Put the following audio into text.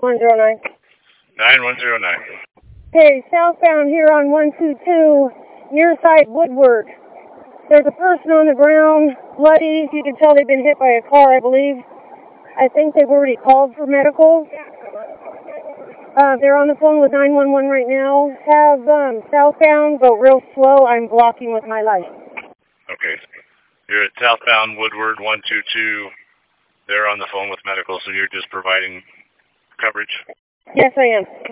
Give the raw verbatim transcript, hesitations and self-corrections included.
one zero nine. nine one zero nine. Okay, southbound here on one two two, near side Woodward. There's a person on the ground, bloody. You can tell they've been hit by a car, I believe. I think they've already called for medical. Uh, they're on the phone with nine one one right now. Have um, southbound, go real slow. I'm blocking with my light. Okay. You're at southbound Woodward one two two. They're on the phone with medical, so you're just providing coverage? Yes, I am.